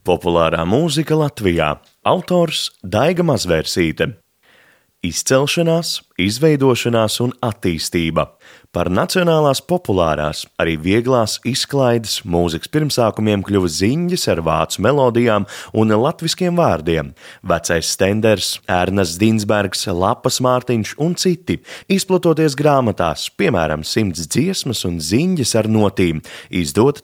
Populārā mūzika Latvijā. Autors Daiga Mazvērsīte. Izcelšanās, izveidošanās un attīstība. Par nacionālās populārās, arī vieglās izklaides mūzikas pirmsākumiem kļuva ziņģes ar vācu melodijām un latviskiem vārdiem. Vecais Stenders, Ernests Dinsbergs, Lapas Mārtiņš un citi, izplatoties grāmatās, piemēram, 100 dziesmas un ziņģes ar notīm, izdota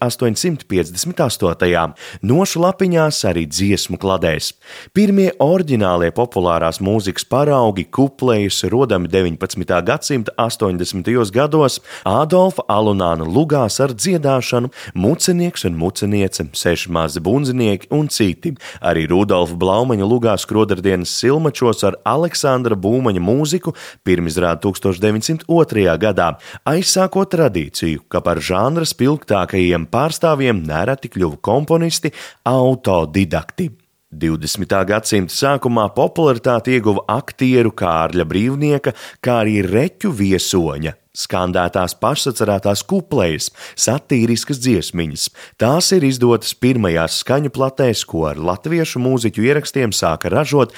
1858. Nošu lapiņās arī dziesmu kladēs. Pirmie oriģinālie populārās mūzikas paraugi kuplējus rodami 19. gadsimta 80. gados Ādolfa Alunāna lugās ar dziedāšanu, Mucenieks un muceniece, 6 mazi bundzinieki un citi. Arī Rudolfa Blaumaņa lugās Skrodardienas silmačos ar Aleksandra Būmaņa mūziku pirmizrāda 1902. gadā, aizsākot tradīciju, ka par žanra spilgtākajiem pārstāvjiem nereti kļuva komponisti autodidakti. 20. gadsimta sākumā popularitāti ieguva aktieru Kārļa Brīvnieka, kā arī Reķu Viesoņa skandētās pašsacerētās kuplejas, satīriskas dziesmiņas. Tās ir izdotas pirmajās skaņu platēs, ko ar latviešu mūziķu ierakstiem sāka ražot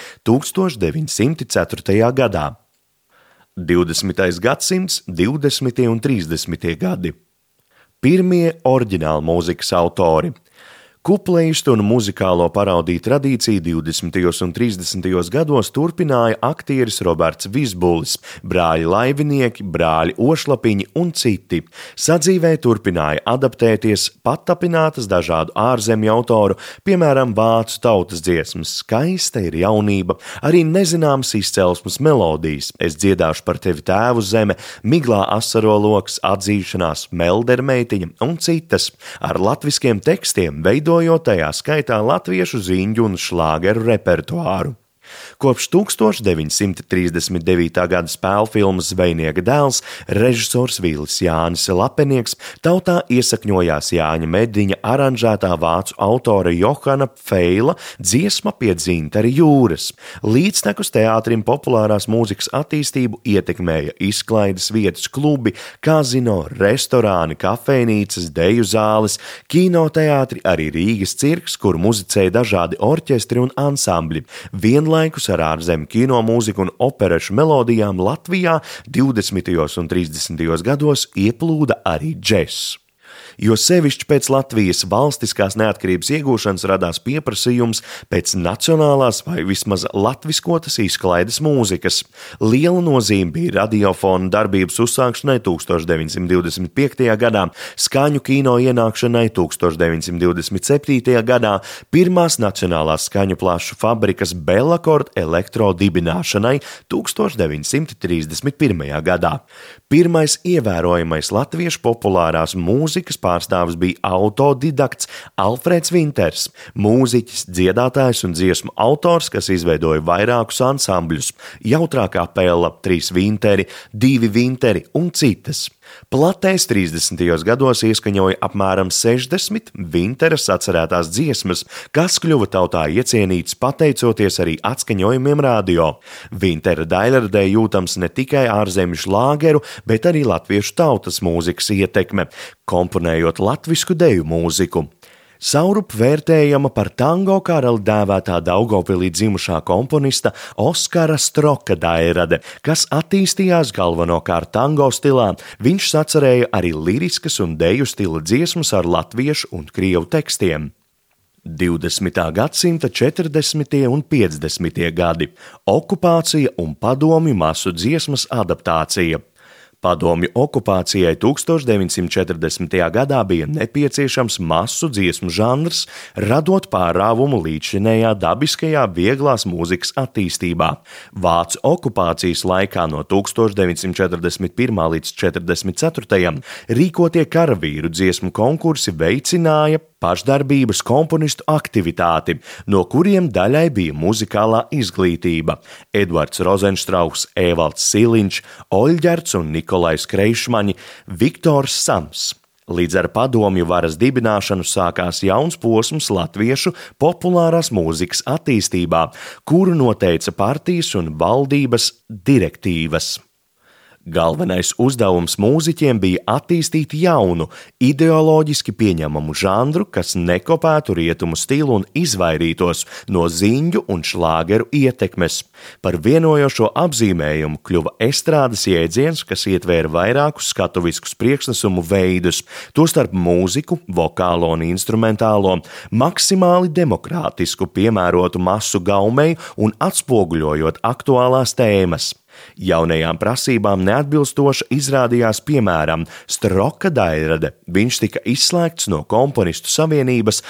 1904. gadā. 20. gadsimts, 20. un 30. gadi. Pirmie oriģināli mūzikas autori. Kupleistu un muzikālo parodiju tradīciju 20. un 30. gados turpināja aktieris Roberts Vizbulis, brāļi Laivinieki, brāļi Ošlapiņi un citi. Sadzīvē turpināja adaptēties pattapinātas dažādu ārzemju autoru, piemēram, vācu tautas dziesmas Skaista ir jaunība, arī nezināmas izcelsmes melodijas Es dziedāšu par tevi tēvu zeme, Miglā asaro loks, Atzīšanās, Meldermeitiņa un citas, ar latviskiem tekstiem veidojot tajā skaitā latviešu ziņģu un šlāgeru repertuāru. Kopš 1939. gada spēlfilmas Zvejnieka dēls režisors Vīlis Jānis Lapenieks tautā iesakņojās Jāņa Mediņa aranžētā vācu autora Johana Pfeila dziesma pie dzintara jūras. Līdztekus teātrim populārās mūzikas attīstību ietekmēja izklaides vietas klubi, kazino, restorāni, kafejnīcas, deju zāles, kinoteātri, arī Rīgas cirks, kur muzicēja dažādi orķestri un ansambļi. Vienlaikus ar ārzemju kino mūziku un operešu melodijām Latvijā 20. un 30. gados ieplūda arī džess. Jo sevišķi pēc Latvijas valstiskās neatkarības iegūšanas radās pieprasījums pēc nacionālās vai vismaz latviskotas izklaides mūzikas. Liela nozīme bija radiofona darbības uzsākšanai 1925. gadā, skaņu kino ienākšanai 1927. gadā, pirmās nacionālās skaņu plašu fabrikas Bellakord elektro dibināšanai 1931. gadā. Pirmais ievērojamais latviešu populārās mūzikas pārstāvis bija autodidakts Alfrēds Vinters, mūziķis, dziedātājs un dziesmu autors, kas izveidoja vairākus ansambļus – Jautrā kapela, 3 Vinteri, 2 Vinteri un citas. Platēs 30. gados ieskaņoja apmēram 60 Vintera sacerētās dziesmas, kas kļuva tautā iecienīts pateicoties arī atskaņojumiem radio. Vintera daļradē jūtams ne tikai ārzemju šlāgeru, bet arī latviešu tautas mūzikas ietekme, komponējot latvisku deju mūziku. Saurup vērtējama par tango karali dēvētā Daugavpilī dzimušā komponista Oskara Stroka daļrade, kas attīstījās galvenokārt tango stilā. Viņš sacerēja arī liriskas un deju stila dziesmas ar latviešu un krievu tekstiem. 20. gadsimta 40. un 50. gadi. Okupācija un padomju masu dziesmas adaptācija. Padomju okupācijai 1940. gadā bija nepieciešams masu dziesmu žanrs, radot pārāvumu līdzšinējā dabiskajā vieglās mūzikas attīstībā. Vācu okupācijas laikā no 1941. līdz 1944. rīkotie karavīru dziesmu konkursi veicināja pašdarbības komponistu aktivitāti, no kuriem daļai bija muzikālā izglītība. Edvards Rozenštrauks, Evalds Siliņš, Oļģerts un Nikolais Kreišmaņi, Viktors Sams. Līdz ar padomju varas dibināšanu sākās jauns posms latviešu populārās mūzikas attīstībā, kuru noteica partijas un valdības direktīvas. Galvenais uzdevums mūziķiem bija attīstīt jaunu, ideoloģiski pieņemamu žanru, kas nekopētu rietumu stilu un izvairītos no ziņu un šlāgeru ietekmes. Par vienojošo apzīmējumu kļuva estrādes jēdziens, kas ietvēra vairākus skatuviskus priekšnesumu veidus, tostarp mūziku, vokālo un instrumentālo, maksimāli demokrātisku, piemērotu masu gaumei un atspoguļojot aktuālās tēmas. Jaunajām prasībām neatbilstoša izrādījās piemēram Stroka Dairade. Viņš tika izslēgts no komponistu savienības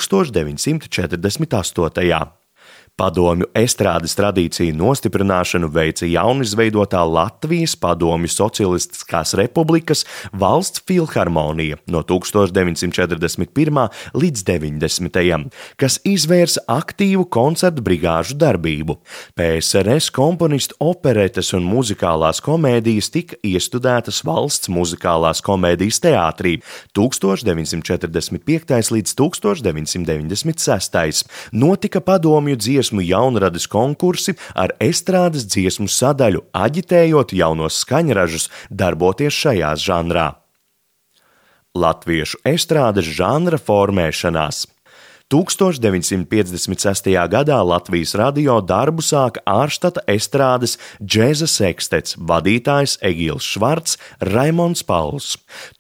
1948. Padomju estrādes tradīciju nostiprināšanu veica jaunizveidotā Latvijas Padomju Socialistiskās Republikas valsts filharmonija no 1941. līdz 90. kas izvērsa aktīvu koncertu brigāžu darbību. PSRS komponistu operetes un muzikālās komēdijas tika iestudētas valsts muzikālās komēdijas teātrī 1945. līdz 1996. Notika padomju dziesmu jaunradas konkursi ar estrādes dziesmu sadaļu, aģitējot jaunos skaņražus darboties šajā žanrā. Latviešu estrādes žanra formēšanās. 1956. gadā Latvijas radio darbu sāka Ārštata estrādes džeza sekstets, vadītājs Egils Švarts, Raimonds Pauls.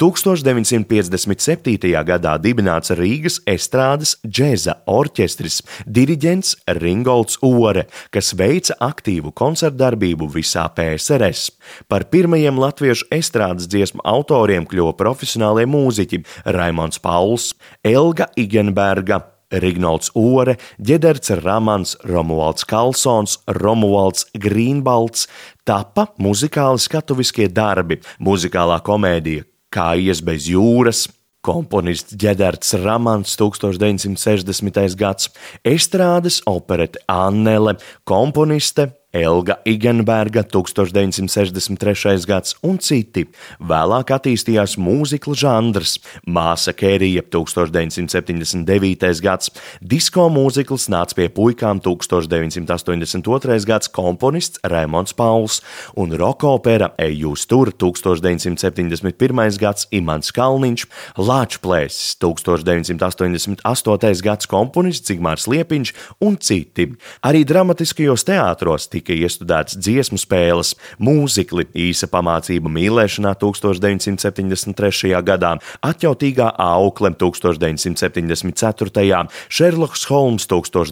1957. gadā dibināts Rīgas estrādes džeza orķestris, diriģents Ringolds Ore, kas veica aktīvu koncertdarbību visā PSRS. Par pirmajiem latviešu estrādes dziesmu autoriem kļuva profesionālie mūziķi Raimonds Pauls, Elga Igenberga, Rignolds Ore, Ģederts Ramans, Romualds Kalsons, Romualds Grīnbalds. Tapa muzikāli skatuviskie darbi, muzikālā komēdija Kājies bez jūras, komponists Ģederts Ramans 1960. gads, estrādes operete Annele, komponiste Elga Igenberga 1963. gads un citi. Vēlāk attīstījās mūzikla žanrs, Māsa Kērija 1979. gads, disko mūzikls Nāc pie puikām 1982. gads, komponists Raimonds Pauls un rokopera Ej jūs tur 1971. gads, Imants Kalniņš, Lāčplēsis 1988. gads, komponists Zigmārs Liepiņš un citi. Arī dramatiskajos teātros tika iestudēts dziesmu spēles, mūzikli, īsa pamācība mīlēšanā 1973. gadā, Atjautīgā aukle 1974., Šerloks Holms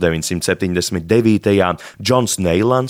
1979., Džons Neilans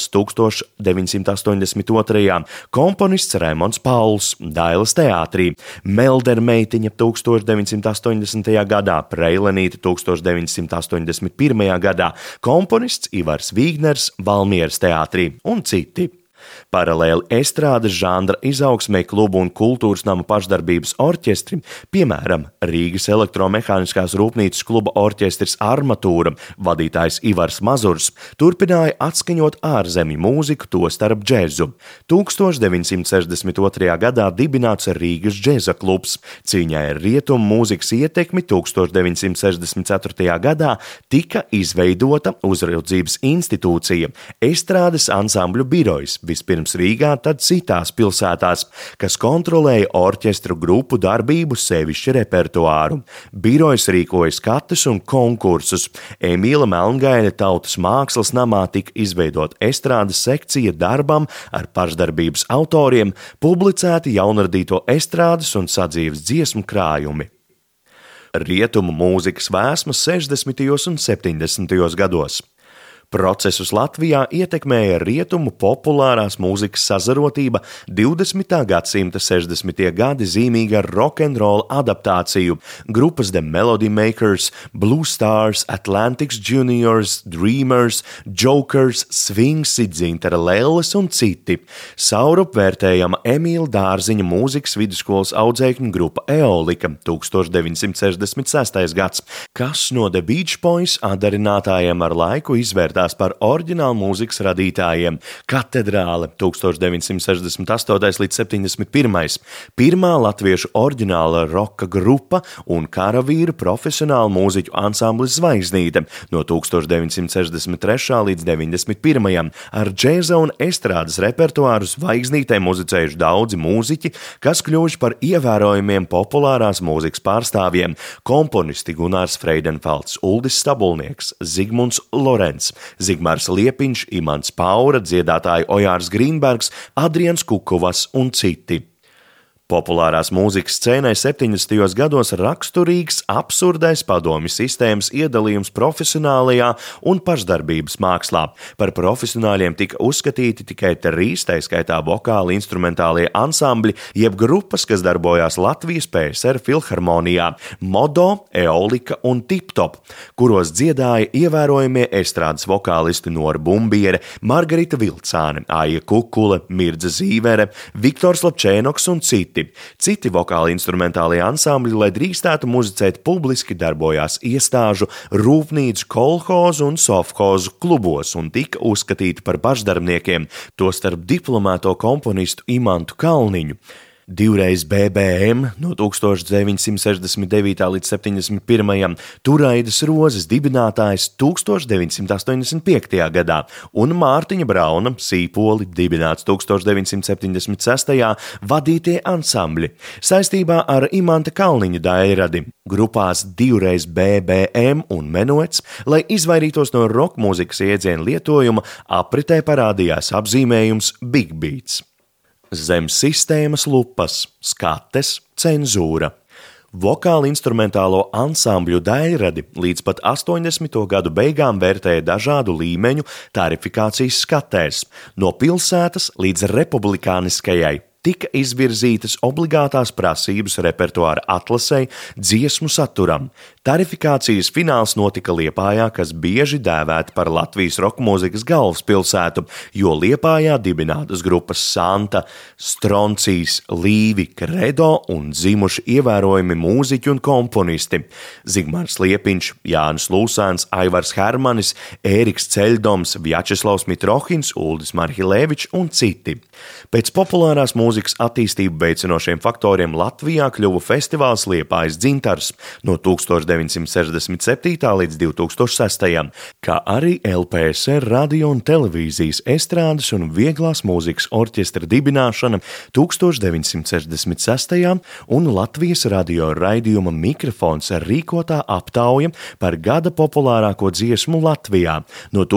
1982., komponists Raimonds Pauls, Dailes teātrī, Meldermeitiņa 1980. gadā, Preilenīte 1981. gadā, komponists Ivars Vīgners, Valmieras teātrī un citi. Paralēli estrādes žanra izaugsmei klubu un kultūras nama pašdarbības orķestri, piemēram, Rīgas elektromehāniskās rūpnīcas kluba orķestris Armatūra, vadītājs Ivars Mazurs, turpināja atskaņot ārzemju mūziku, tostarp džezu. 1962. gadā dibināts Rīgas džeza klubs. Cīņai ar rietumu mūzikas ietekmi 1964. gadā tika izveidota uzraudzības institūcija, estrādes ansambļu birojs, vispirms Rīgā, tad citās pilsētās, kas kontrolēja orķestru grupu darbību, sevišķi repertuāru. Birojs rīkoja skatus un konkursus. Emīla Melngaļa Tautas mākslas namā tika izveidot estrādes sekcija darbam ar pašdarbības autoriem, publicēti jaunradīto estrādes un sadzīves dziesmu krājumi. Rietumu mūzikas vēsmas 60. un 70. gados. Procesus Latvijā ietekmēja rietumu populārās mūzikas sazarotība 20. gadsimta 60. gadi zīmīga rokenrola adaptāciju, grupas The Melody Makers, Blue Stars, Atlantics Juniors, Dreamers, Jokers, Swingsi, Dzintara Lelles un citi. Saurup vērtējama Emīla Dārziņa mūzikas vidusskolas audzēkņu grupa Eolika 1966. gads, kas no The Beach Boys atdarinātājiem ar laiku izvērtās uzskatās par oriģinālu mūzikas radītājiem. Katedrāle 1968. līdz 71. Pirmā latviešu oriģināla roka grupa un karavīru profesionālu mūziķu ansamblis Zvaigznīte no 1963. līdz 91. Ar džēza un estrādes repertuāru Zvaigznītē muzicējuši daudzi mūziķi, kas kļuvuši par ievērojumiem populārās mūzikas pārstāvjiem – komponisti Gunārs Freidenfelds, Uldis Stabulnieks, Zigmunds Lorents, Zigmārs Liepiņš, Imants Paura, dziedātāji Ojārs Grīnbergs, Adrians Kukuvas un citi. Populārās mūzikas scēnai 70. gados raksturīgs absurdais padomju sistēmas iedalījums profesionālajā un pašdarbības mākslā. Par profesionāļiem tika uzskatīti tikai 3, tā skaitā vokāli instrumentālie ansambļi, jeb grupas, kas darbojās Latvijas PSR filharmonijā – Modo, Eolika un Tiptop, kuros dziedāja ievērojamie estrādes vokālisti Nora Bumbiere, Margarita Vilcāne, Aija Kukule, Mirdza Zīvere, Viktors Lapčēnoks un citi. Citi vokāli instrumentālie ansambļi, lai drīkstētu muzicēt publiski, darbojās iestāžu, rūpnīcu, kolhozu un sovhozu klubos un tika uzskatīti par pašdarbniekiem, tostarp diplomēto komponistu Imantu Kalniņu. Divreiz BBM no 1969. līdz 71. Turaidas Rozes dibinātājs 1985. gadā un Mārtiņa Brauna Sīpoli dibināts 1976. vadītie ansambļi. Saistībā ar Imanta Kalniņa dairadi grupās Divreiz BBM un Menuets, lai izvairītos no rock mūzikas iedziena lietojuma, apritē parādījās apzīmējums Big Beats. Zem sistēmas lupas, skates, cenzūra. Vokāli instrumentālo ansambļu daļradi līdz pat 80. gadu beigām vērtēja dažādu līmeņu tarifikācijas skatēs, no pilsētas līdz republikāniskajai. Tika izvirzītas obligātās prasības repertuāra atlasei, dziesmu saturam. Tarifikācijas fināls notika Liepājā, kas bieži dēvēta par Latvijas rokmūzikas galvaspilsētu, jo Liepājā dibinātas grupas Santa, Stroncijs, Līvi, Kredo un dzimuši ievērojami mūziķi un komponisti – Zigmārs Liepiņš, Jānis Lūsāns, Aivars Hermanis, Ēriks Ceļdoms, Vjačeslavs Mitrohins, Uldis Marhilevičs un citi. Pēc populārās mūzikas attīstību veicinošiem faktoriem Latvijā kļuva festivāls Liepājas dzintars no 1967. līdz 2006. Kā arī LPSR radio un televīzijas estrādes un vieglās mūzikas orķestra dibināšana 1966. un Latvijas radio raidījuma Mikrofons rīkotā aptauja par gada populārāko dziesmu Latvijā no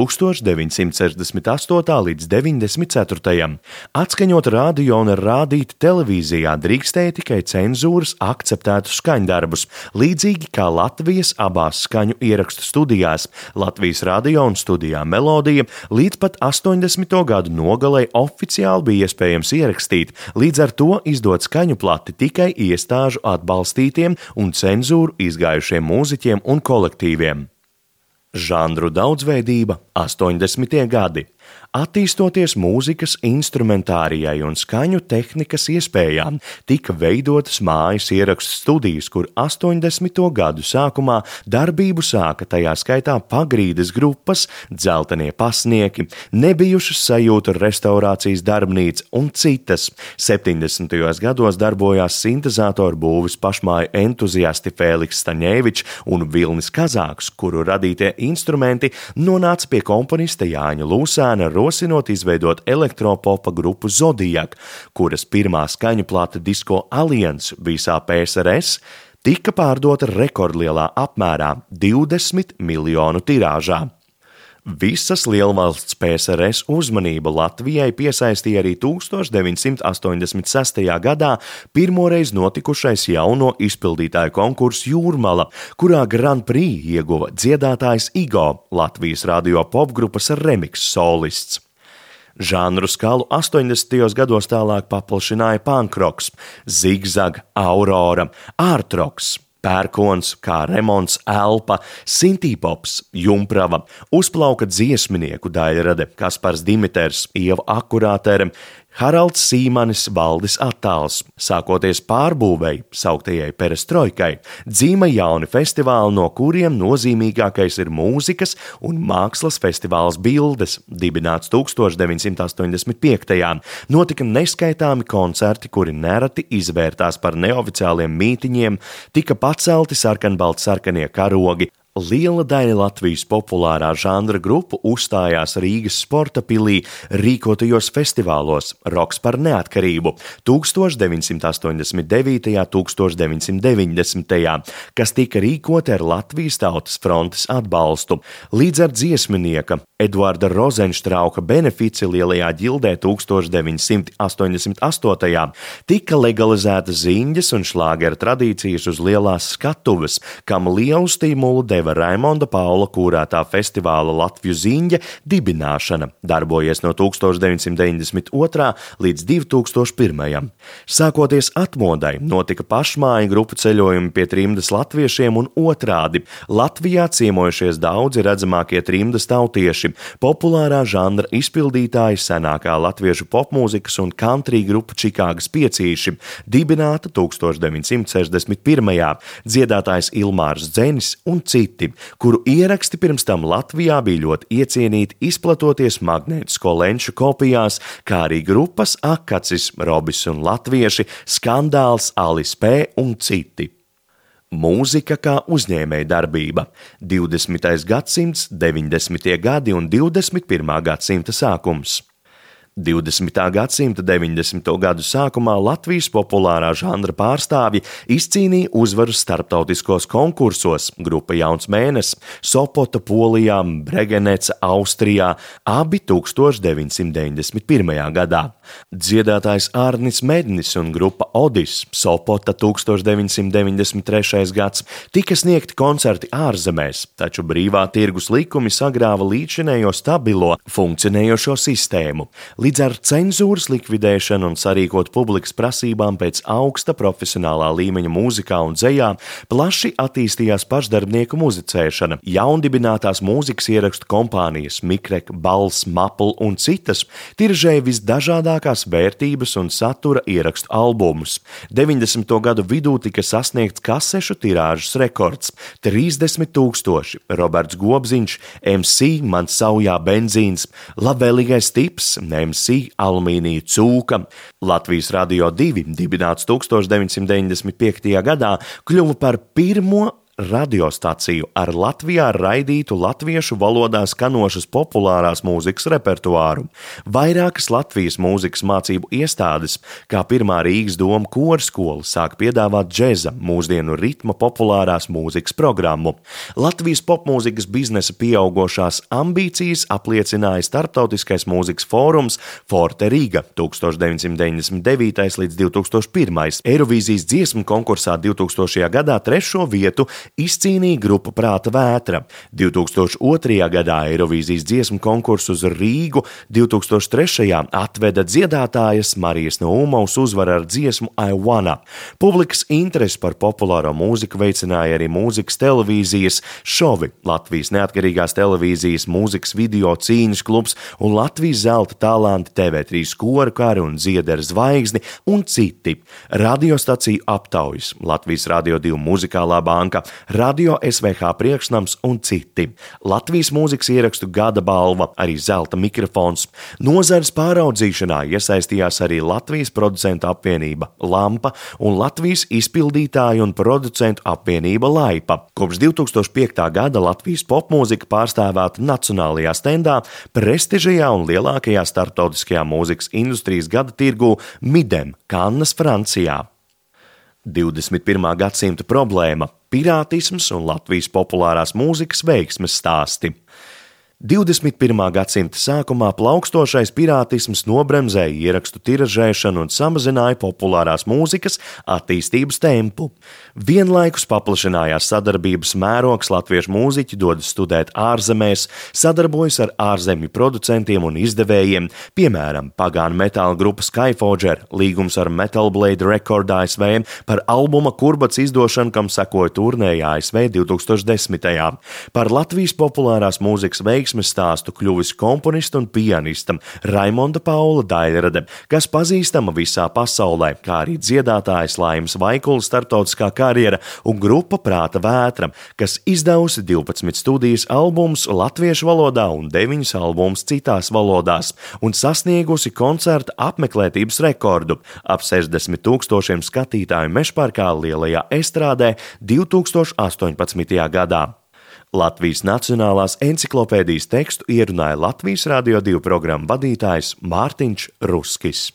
1968. līdz 94. Atskaņot radio un rādīt televīzijā drīkstēja tikai cenzūras akceptētu skaņdarbus, līdzīgi kā Latvijas abās skaņu ierakstu studijās, Latvijas radio un studijā Melodija, līdz pat 80. gadu nogalei oficiāli bija iespējams ierakstīt, līdz ar to izdot skaņu plati tikai iestāžu atbalstītiem un cenzūru izgājušiem mūziķiem un kolektīviem. Žanru daudzveidība 80. gadi. Attīstoties mūzikas instrumentārijai un skaņu tehnikas iespējām, tika veidotas mājas ierakstu studijas, kur 80. gadu sākumā darbību sāka tajā skaitā pagrīdes grupas, dzeltenie pasnieki, nebijušas sajūta restaurācijas darbnīca un citas. 70. gados darbojās sintezātoru būvis pašmāju entuziasti Fēliks Staņēvičs un Vilnis Kazāks, kuru radītie instrumenti nonāca pie komponista Jāņa Lūsēna, rosinot izveidot elektropopa grupu Zodiak, kuras pirmā skaņu plata Disko Alliance visā PSRS tika pārdota rekordlielā apmērā 20 miljonu tirāžā. Visas lielvalsts PSRS uzmanību Latvijai piesaistīja arī 1986. gadā pirmoreiz notikušais jauno izpildītāju konkurss Jūrmala, kurā Grand Prix ieguva dziedātājs Igo, Latvijas radio popgrupas remix solists. Žanru skalu 80. gados tālāk paplašināja punkroks, zigzag, aurora, ārtroks. Pērkons, kā Remonts, Elpa, Sintīpops, Jumprava, uzplauka dziesminieku daļrade Kaspars Dimiters, Ieva Akurātere, Haralds Sīmanis, Valdis Attāls, sākoties pārbūvei, sauktajai perestroikai, dzīva jauni festivāli, no kuriem nozīmīgākais ir mūzikas un mākslas festivāls Bildes, dibināts 1985. Notika neskaitāmi koncerti, kuri nereti izvērtās par neoficiāliem mītiņiem, tika pacelti sarkanbaltsarkanie karogi. Liela daļa Latvijas populārā žanra grupu uzstājās Rīgas sporta pilī rīkotajos festivālos Roks par neatkarību 1989. 1990. kas tika rīkoti ar Latvijas Tautas frontes atbalstu. Līdz ar dziesminieka Eduarda Rozenštrauka benefici Lielajā ģildē 1988. tika legalizētas ziņģes un šlāgera tradīcijas uz lielās skatuves, kam lielu stimulu deva Raimonda Paula kūrētā festivāla Latviju ziņģe dibināšana, darbojies no 1992. līdz 2001. Sākoties atmodai, notika pašmāju grupu ceļojumi pie trimdas latviešiem un otrādi. Latvijā ciemojušies daudzi redzamākie trimdas tautieši, populārā žanra izpildītāji, senākā latviešu popmūzikas un country grupa Čikāgas Piecīši, dibināta 1961. Dziedātājs Ilmārs Dzenis un citi, kuru ieraksti pirms tam Latvijā bija ļoti iecienīti, izplatoties magnētisko lenču kopijās, kā arī grupas Akacis, Robis un Latvieši, Skandāls, Alis P. un citi. Mūzika kā uzņēmēja darbība. 20. gadsimts, 90. gadi un 21. gadsimta sākums. 20. gadsimta 90. gadu sākumā Latvijas populārā žanra pārstāvji izcīnīja uzvaras starptautiskos konkursos grupa Jauns Mēnes, Sopota Polijā, Bregeneca Austrijā, abi 1991. gadā. Dziedātājs Ārnis Mednis un grupa Odis, Sopota 1993. gads, tika sniegti koncerti ārzemēs, taču brīvā tirgus likumi sagrāva līdzinējo stabilo funkcionējošo sistēmu. Līdz ar cenzūras likvidēšanu un sarīkot publikas prasībām pēc augsta profesionālā līmeņa mūzikā un dzejā, plaši attīstījās pašdarbnieku muzicēšana, jaundibinātās mūzikas ierakstu kompānijas Mikrek, Balss, Mapl un citas tiražēja visdažādākās vērtības un satura ierakstu albumus. 90. gadu vidū tika sasniegts kasešu tirāžas rekords – 30 000, Roberts Gobziņš, MC, Man saujā benzīns, Labvēlīgais tips, MC, Alumīnija cūka. Latvijas Radio 2, dibināts 1995. gadā, kļuva par pirmo radiostaciju ar Latvijā raidītu latviešu valodā skanošas populārās mūzikas repertuāru. Vairākas Latvijas mūzikas mācību iestādes, kā pirmā Rīgas doma korskola, sāk piedāvāt džeza, mūsdienu ritma populārās mūzikas programmu. Latvijas popmūzikas biznesa pieaugošās ambīcijas apliecināja starptautiskais mūzikas fórums Forte Riga 1999. līdz 2001. Eirovīzijas dziesmu konkursā 2000. gadā 3. vietu izcīnīja grupa Prāta vētra. 2002. gadā Eirovīzijas dziesmu konkursu uz Rīgu 2003. atveda dziedātājas Marijas Naumovas uzvara ar dziesmu I Wanna. Publikas interesi par populāro mūziku veicināja arī mūzikas televīzijas šovi, Latvijas neatkarīgās televīzijas mūzikas video cīņas klubs un Latvijas zelta talanti TV3 kora kari un dziedera zvaigzni un citi. Radiostaciju aptaujas, Latvijas Radio 2 muzikālā banka, Radio SVH priekšnams un citi. Latvijas mūzikas ierakstu gada balva, arī zelta mikrofons. Nozares pāraudzīšanā iesaistījās arī Latvijas producentu apvienība Lampa un Latvijas izpildītāju un producentu apvienība Laipa. Kopš 2005. gada Latvijas popmūzika pārstāvēta nacionālajā stendā, prestižajā un lielākajā starptautiskajā mūzikas industrijas gada tirgū Midem, Kannas, Francijā. 21. gadsimta problēma – pirātisms un Latvijas populārās mūzikas veiksmes stāsti. 21. gadsimta sākumā plaukstošais pirātisms nobremzēja ierakstu tiražēšanu un samazināja populārās mūzikas attīstības tempu. Vienlaikus paplašinājās sadarbības mērogs, latviešu mūziķi dodas studēt ārzemēs, sadarbojas ar ārzemju producentiem un izdevējiem, piemēram, pagānu metāla grupa Skyforger, līgums ar Metal Blade Record ASV par albuma Kurbats izdošanu, kam sekoja turnēja ASV 2010. Par Latvijas populārās mūzikas veiksmi stāstu kļuvusi komponista un pianista Raimonda Paula Daļrade, kas pazīstama visā pasaulē, kā arī dziedātājas Laimas Vaikulas starptautiskā karjera un grupa Prāta vētra, kas izdevusi 12 studijas albumus latviešu valodā un 9 albumus citās valodās un sasniegusi koncerta apmeklētības rekordu - ap 60 000 skatītāju Mežparkā Lielajā estrādē 2018. gadā. Latvijas Nacionālās enciklopēdijas tekstu ierunāja Latvijas Radio 2 programmu vadītājs Mārtiņš Ruskis.